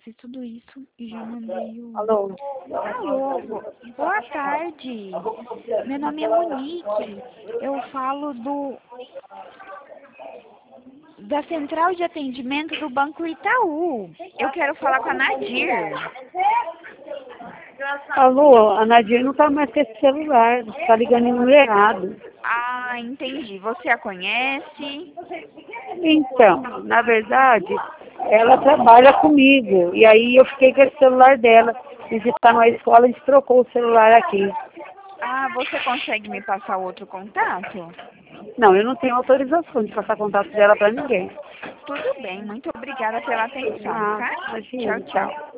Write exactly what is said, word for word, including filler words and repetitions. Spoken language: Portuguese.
fiz tudo isso e já mandei o... Alô? Alô, bo- boa tarde. Meu nome é Monique. Eu falo do da central de atendimento do Banco Itaú. Eu quero falar com a Nadir. Alô, a Nadir não tá mais com esse celular, tá ligando em número errado. Ah, entendi. Você a conhece? Então, na verdade, ela trabalha comigo, e aí eu fiquei com esse celular dela. A gente tá numa escola, a gente trocou o celular aqui. Ah, você consegue me passar outro contato? Não, eu não tenho autorização de passar contato dela pra ninguém. Tudo bem, muito obrigada pela atenção, Ah, tá? imagina, Tchau, tá? tchau.